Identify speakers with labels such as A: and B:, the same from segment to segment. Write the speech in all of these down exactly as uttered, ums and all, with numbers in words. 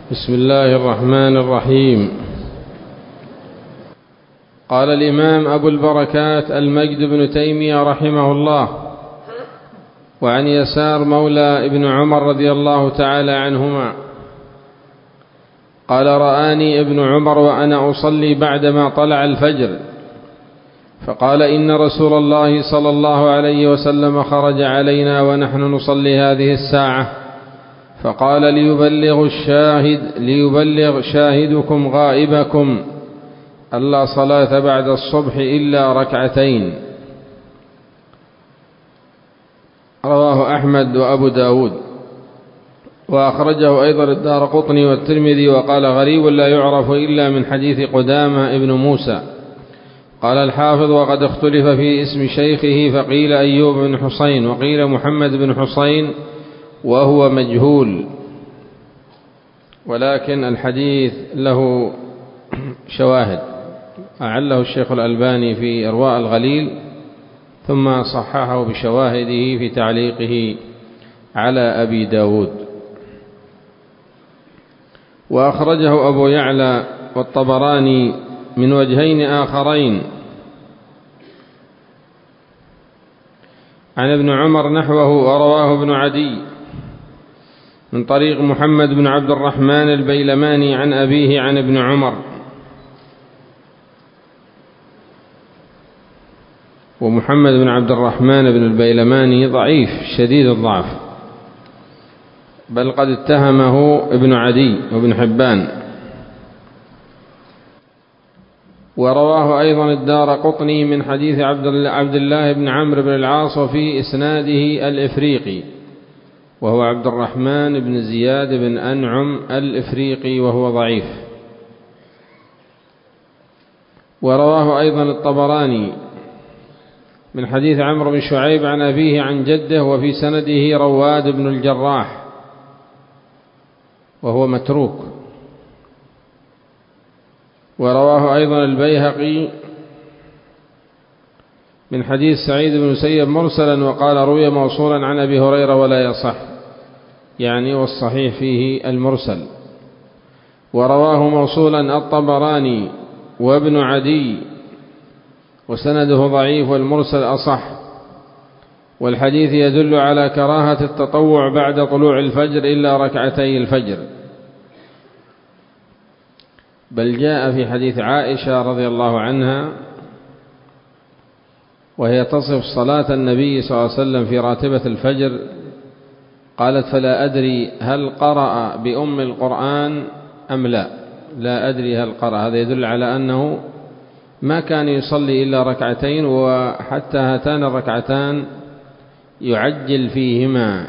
A: بسم الله الرحمن الرحيم. قال الإمام أبو البركات المجد بن تيمية رحمه الله: وعن يسار مولى ابن عمر رضي الله تعالى عنهما قال: رآني ابن عمر وأنا أصلي بعدما طلع الفجر، فقال: إن رسول الله صلى الله عليه وسلم خرج علينا ونحن نصلي هذه الساعة، فقال: ليبلغ الشاهد ليبلغ شاهدكم غائبكم ألا صلاة بعد الصبح إلا ركعتين. رواه أحمد وأبو داود، وأخرجه أيضا الدارقطني والترمذي، وقال: غريب لا يعرف إلا من حديث قدامة ابن موسى. قال الحافظ: وقد اختلف في اسم شيخه، فقيل أيوب بن حسين، وقيل محمد بن حسين، وهو مجهول، ولكن الحديث له شواهد، أعله الشيخ الألباني في إرواء الغليل، ثم صححه بشواهده في تعليقه على أبي داود. وأخرجه أبو يعلى والطبراني من وجهين آخرين عن ابن عمر نحوه، ورواه ابن عدي من طريق محمد بن عبد الرحمن البيلماني عن أبيه عن ابن عمر. ومحمد بن عبد الرحمن بن البيلماني ضعيف شديد الضعف، بل قد اتهمه ابن عدي وابن حبان. ورواه أيضا الدارقطني من حديث عبد الله بن عمرو بن العاص، وفي إسناده الإفريقي، وهو عبد الرحمن بن زياد بن أنعم الإفريقي، وهو ضعيف. ورواه أيضا الطبراني من حديث عمرو بن شعيب عن أبيه عن جده، وفي سنده رواد بن الجراح، وهو متروك. ورواه أيضا البيهقي من حديث سعيد بن المسيب مرسلا، وقال: روي موصولا عن أبي هريرة ولا يصح، يعني والصحيح فيه المرسل. ورواه موصولا الطبراني وابن عدي، وسنده ضعيف، والمرسل أصح. والحديث يدل على كراهة التطوع بعد طلوع الفجر إلا ركعتي الفجر، بل جاء في حديث عائشة رضي الله عنها وهي تصف صلاة النبي صلى الله عليه وسلم في راتبة الفجر، قالت: فلا أدري هل قرأ بأم القرآن أم لا لا أدري هل قرأ. هذا يدل على أنه ما كان يصلي إلا ركعتين، وحتى هاتان الركعتان يعجل فيهما.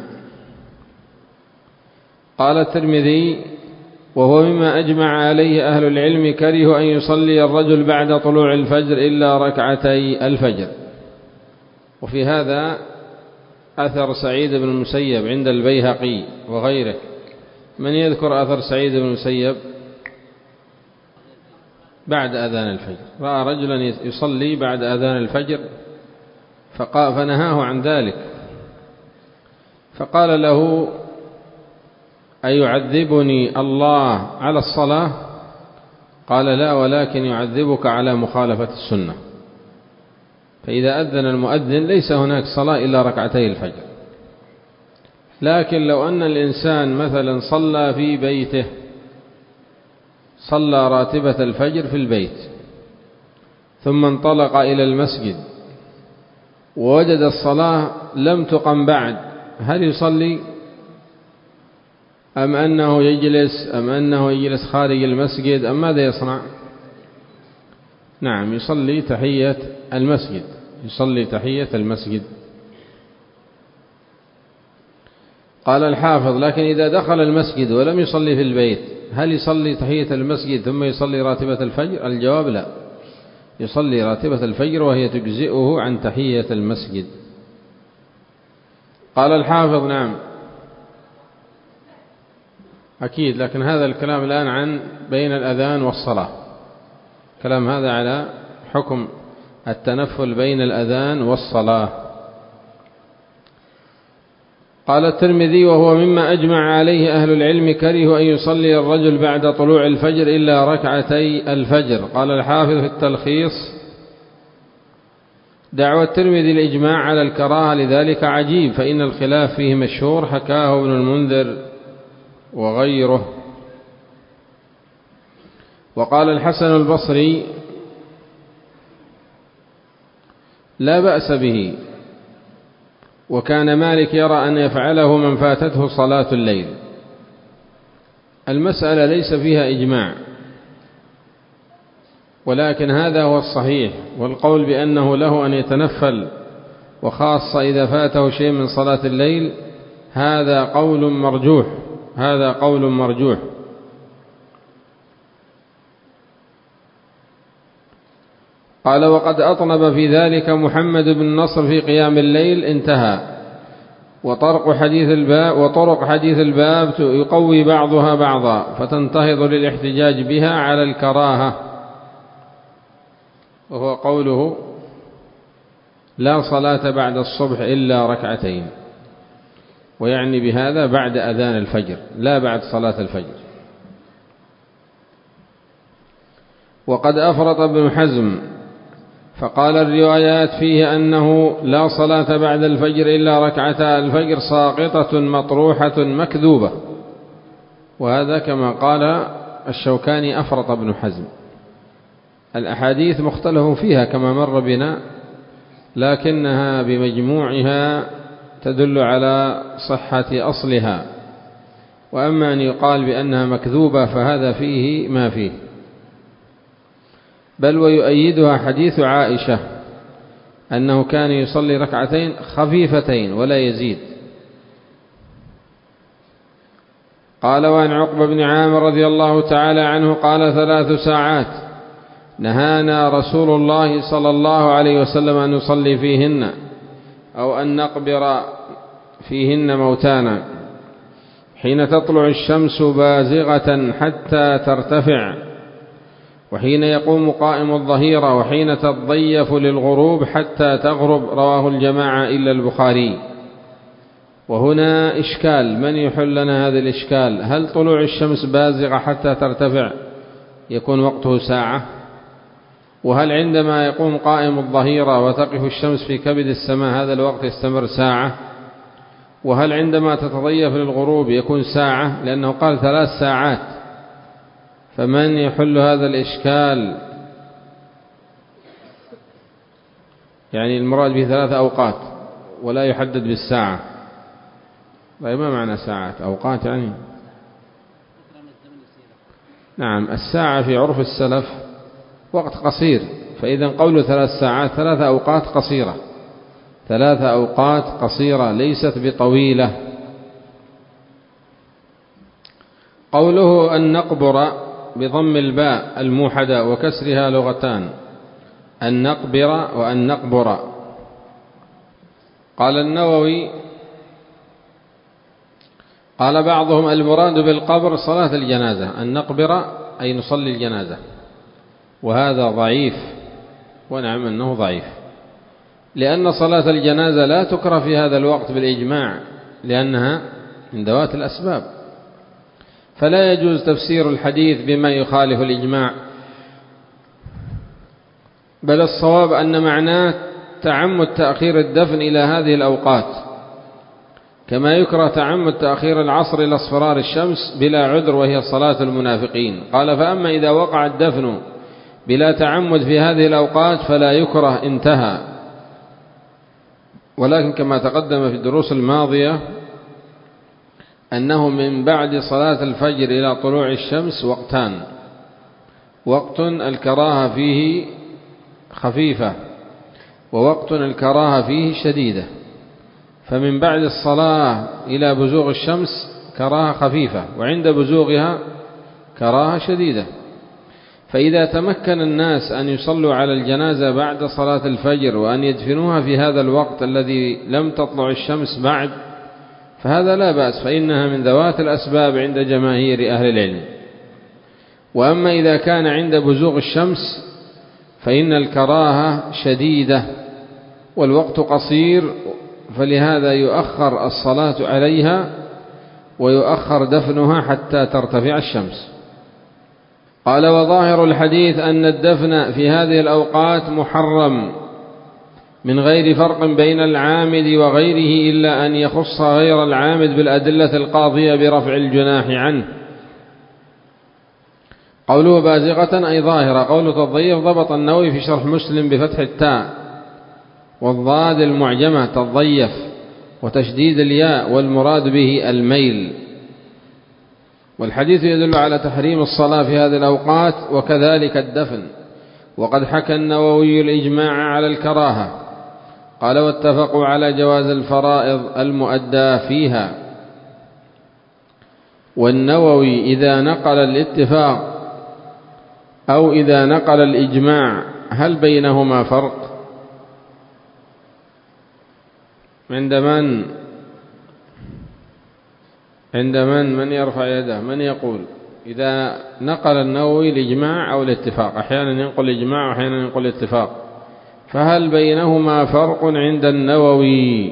A: قال الترمذي: وهو مما أجمع عليه أهل العلم، كره أن يصلي الرجل بعد طلوع الفجر إلا ركعتي الفجر. وفي هذا أثر سعيد بن المسيب عند البيهقي وغيره. من يذكر أثر سعيد بن المسيب بعد أذان الفجر؟ رأى رجلا يصلي بعد أذان الفجر فنهاه عن ذلك، فقال له: أيعذبني الله على الصلاة؟ قال: لا، ولكن يعذبك على مخالفة السنة. فإذا أذن المؤذن ليس هناك صلاة إلا ركعتي الفجر. لكن لو أن الإنسان مثلا صلى في بيته، صلى راتبة الفجر في البيت، ثم انطلق إلى المسجد ووجد الصلاة لم تقم بعد، هل يصلي أم أنه يجلس أم أنه يجلس خارج المسجد أم ماذا يصنع؟ نعم، يصلي تحية المسجد، يصلي تحية المسجد. قال الحافظ: لكن إذا دخل المسجد ولم يصلي في البيت، هل يصلي تحية المسجد ثم يصلي راتبة الفجر؟ الجواب: لا، يصلي راتبة الفجر وهي تجزئه عن تحية المسجد. قال الحافظ: نعم أكيد، لكن هذا الكلام الآن عن بين الأذان والصلاة، كلام هذا على حكم التنفل بين الأذان والصلاة. قال الترمذي: وهو مما أجمع عليه أهل العلم كره أن يصلي الرجل بعد طلوع الفجر إلا ركعتي الفجر. قال الحافظ في التلخيص: دعوى الترمذي الإجماع على الكراهة لذلك عجيب، فإن الخلاف فيه مشهور، حكاه ابن المنذر وغيره. وقال الحسن البصري: لا بأس به. وكان مالك يرى أن يفعله من فاتته صلاة الليل. المسألة ليس فيها إجماع، ولكن هذا هو الصحيح، والقول بأنه له أن يتنفل وخاصة إذا فاته شيء من صلاة الليل هذا قول مرجوح، هذا قول مرجوح. قال: وقد أطنب في ذلك محمد بن نصر في قيام الليل، انتهى. وطرق حديث الباب وطرق حديث الباب يقوي بعضها بعضا، فتنتهض للاحتجاج بها على الكراهة، وهو قوله: لا صلاة بعد الصبح إلا ركعتين، ويعني بهذا بعد أذان الفجر لا بعد صلاة الفجر. وقد أفرط ابن حزم فقال: الروايات فيه أنه لا صلاة بعد الفجر إلا ركعتا الفجر ساقطة مطروحة مكذوبة، وهذا كما قال الشوكاني أفرط ابن حزم. الأحاديث مختلف فيها كما مر بنا، لكنها بمجموعها تدل على صحة أصلها، وأما أن يقال بأنها مكذوبة فهذا فيه ما فيه. بل ويؤيدها حديث عائشة أنه كان يصلي ركعتين خفيفتين ولا يزيد. قال: وعن عقبة بن عامر رضي الله تعالى عنه قال: ثلاث ساعات نهانا رسول الله صلى الله عليه وسلم أن نصلي فيهن أو أن نقبر فيهن موتانا: حين تطلع الشمس بازغة حتى ترتفع، وحين يقوم قائم الظهيرة، وحين تضيف للغروب حتى تغرب. رواه الجماعة إلا البخاري. وهنا إشكال، من يحل لنا هذا الإشكال؟ هل طلوع الشمس بازغة حتى ترتفع يكون وقته ساعة؟ وهل عندما يقوم قائم الظهيرة وتقف الشمس في كبد السماء هذا الوقت يستمر ساعة؟ وهل عندما تتضيف للغروب يكون ساعة؟ لأنه قال ثلاث ساعات، فمن يحل هذا الإشكال؟ يعني المراد به ثلاث أوقات ولا يحدد بالساعة. طيب ما معنى ساعات؟ أوقات يعني؟ نعم، الساعة في عرف السلف وقت قصير، فإذا قول ثلاث ساعات ثلاث أوقات قصيرة، ثلاث أوقات قصيرة ليست بطويلة. قوله أن نقبر بضم الباء الموحدة وكسرها لغتان، أن نقبر وأن نقبر. قال النووي: قال بعضهم المراد بالقبر صلاة الجنازة، أن نقبر أي نصلي الجنازة، وهذا ضعيف، ونعم أنه ضعيف، لأن صلاة الجنازة لا تكره في هذا الوقت بالإجماع، لأنها من ذوات الأسباب، فلا يجوز تفسير الحديث بما يخالف الإجماع، بل الصواب أن معناه تعمد تأخير الدفن إلى هذه الأوقات، كما يكره تعمد تأخير العصر إلى اصفرار الشمس بلا عذر وهي صلاة المنافقين. قال: فأما إذا وقع الدفن بلا تعمد في هذه الأوقات فلا يكره، انتهى. ولكن كما تقدم في الدروس الماضية أنه من بعد صلاة الفجر إلى طلوع الشمس وقتان: وقت الكراهة فيه خفيفة، ووقت الكراهة فيه شديدة. فمن بعد الصلاة إلى بزوغ الشمس كراهة خفيفة، وعند بزوغها كراهة شديدة. فإذا تمكن الناس أن يصلوا على الجنازة بعد صلاة الفجر وأن يدفنوها في هذا الوقت الذي لم تطلع الشمس بعد فهذا لا بأس، فإنها من ذوات الأسباب عند جماهير أهل العلم. وأما إذا كان عند بزوغ الشمس فإن الكراهة شديدة والوقت قصير فلهذا يؤخر الصلاة عليها ويؤخر دفنها حتى ترتفع الشمس. قال وظاهر الحديث أن الدفن في هذه الأوقات محرم من غير فرق بين العامد وغيره إلا أن يخص غير العامد بالأدلة القاضية برفع الجناح عنه. قوله بازغة أي ظاهرة. قوله تضيف ضبط النووي في شرح مسلم بفتح التاء والضاد المعجمة تضيف وتشديد الياء والمراد به الميل. والحديث يدل على تحريم الصلاة في هذه الأوقات وكذلك الدفن. وقد حكى النووي الإجماع على الكراهة. قال واتفقوا على جواز الفرائض المؤدى فيها. والنووي إذا نقل الاتفاق أو إذا نقل الإجماع هل بينهما فرق؟ عند من عند من من يرفع يده؟ من يقول إذا نقل النووي الإجماع أو الاتفاق؟ أحيانا ينقل الإجماع وأحيانا ينقل الاتفاق، فهل بينهما فرق عند النووي؟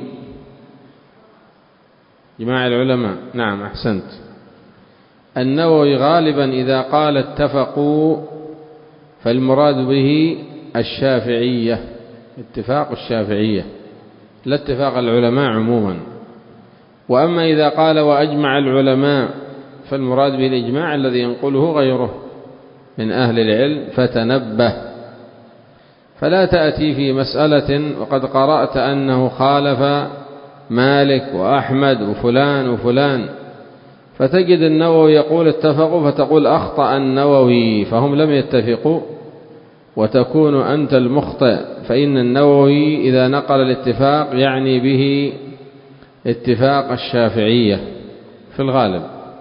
A: جماع العلماء. نعم أحسنت. النووي غالبا إذا قال اتفقوا فالمراد به الشافعية، اتفاق الشافعية لا اتفاق العلماء عموما. وأما إذا قال وأجمع العلماء فالمراد به الإجماع الذي ينقله غيره من أهل العلم. فتنبه، فلا تأتي في مسألة وقد قرأت أنه خالف مالك وأحمد وفلان وفلان فتجد النووي يقول اتفقوا فتقول أخطأ النووي فهم لم يتفقوا وتكون أنت المخطئ. فإن النووي إذا نقل الاتفاق يعني به اتفاق الشافعية في الغالب.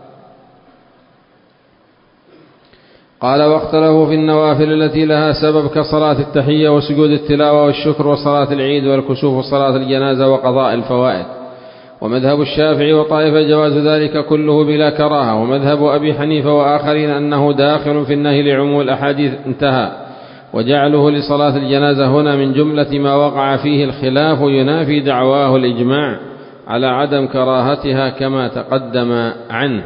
A: قال واختلفوا في النوافل التي لها سبب كصلاة التحية وسجود التلاوة والشكر وصلاة العيد والكسوف وصلاة الجنازة وقضاء الفوائد. ومذهب الشافعي وطائفة جواز ذلك كله بلا كراهة. ومذهب أبي حنيفة وآخرين أنه داخل في النهي لعموم الأحاديث انتهى. وجعله لصلاة الجنازة هنا من جملة ما وقع فيه الخلاف ينافي دعواه الإجماع على عدم كراهتها كما تقدم عنه.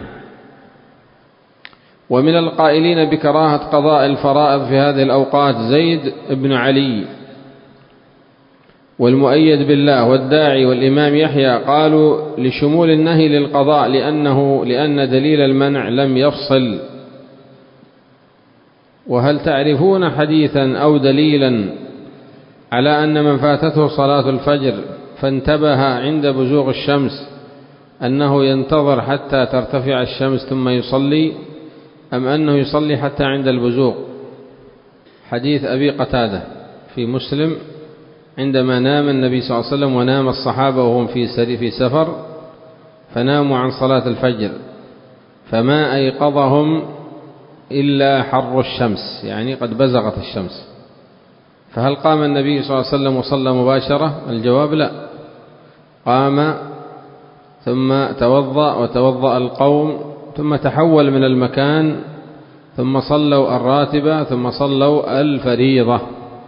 A: ومن القائلين بكراهة قضاء الفرائض في هذه الأوقات زيد بن علي والمؤيد بالله والداعي والإمام يحيى، قالوا لشمول النهي للقضاء لأنه لأن دليل المنع لم يفصل. وهل تعرفون حديثا أو دليلا على أن من فاتته صلاة الفجر فانتبه عند بزوغ الشمس أنه ينتظر حتى ترتفع الشمس ثم يصلي، أم أنه يصلي حتى عند البزوغ؟ حديث أبي قتادة في مسلم عندما نام النبي صلى الله عليه وسلم ونام الصحابة وهم في في سفر فناموا عن صلاة الفجر فما أيقظهم إلا حر الشمس، يعني قد بزغت الشمس. فهل قام النبي صلى الله عليه وسلم وصلى مباشرة؟ الجواب لا، قام ثم توضأ وتوضأ القوم ثم تحول من المكان ثم صلوا الراتبة ثم صلوا الفريضة.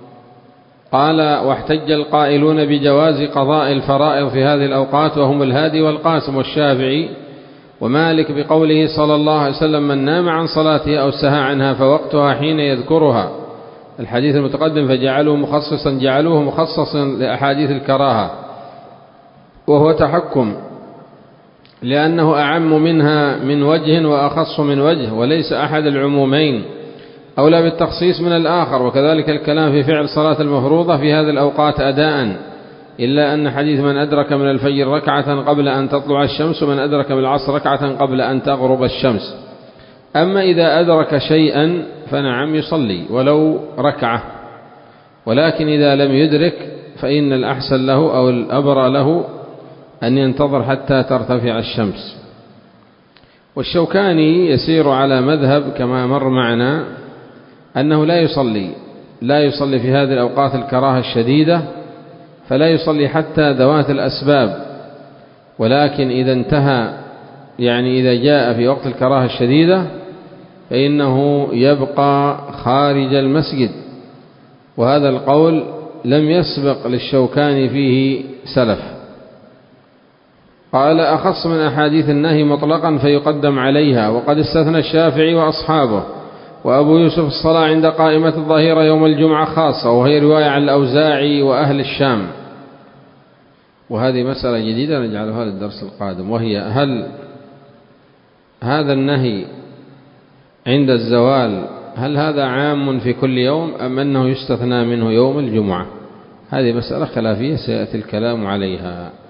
A: قال واحتج القائلون بجواز قضاء الفرائض في هذه الأوقات وهم الهادي والقاسم والشافعي ومالك بقوله صلى الله عليه وسلم من نام عن صلاته أو سهى عنها فوقتها حين يذكرها، الحديث المتقدم، فجعلوه مخصصا جعلوه مخصصا لأحاديث الكراهة، وهو تحكم لأنه أعم منها من وجه وأخص من وجه وليس أحد العمومين أولى بالتخصيص من الآخر. وكذلك الكلام في فعل صلاة المفروضة في هذه الأوقات أداء، إلا أن حديث من أدرك من الفجر ركعة قبل أن تطلع الشمس ومن أدرك من العصر ركعة قبل أن تغرب الشمس. أما إذا أدرك شيئا فنعم يصلي ولو ركعة، ولكن إذا لم يدرك فإن الأحسن له أو الأبرى له أن ينتظر حتى ترتفع الشمس. والشوكاني يسير على مذهب كما مر معنا أنه لا يصلي لا يصلي في هذه الأوقات الكراهة الشديدة، فلا يصلي حتى ذوات الأسباب، ولكن إذا انتهى يعني إذا جاء في وقت الكراهة الشديدة فإنه يبقى خارج المسجد. وهذا القول لم يسبق للشوكاني فيه سلف، قال أخص من أحاديث النهي مطلقا فيقدم عليها، وقد استثنى الشافعي وأصحابه وأبو يوسف الصلاة عند قائمة الظهيرة يوم الجمعة خاصة، وهي رواية عن الأوزاعي وأهل الشام. وهذه مسألة جديدة نجعلها للدرس القادم، وهي هل هذا النهي عند الزوال هل هذا عام في كل يوم أم أنه يستثنى منه يوم الجمعة؟ هذه مسألة خلافية سيأتي الكلام عليها.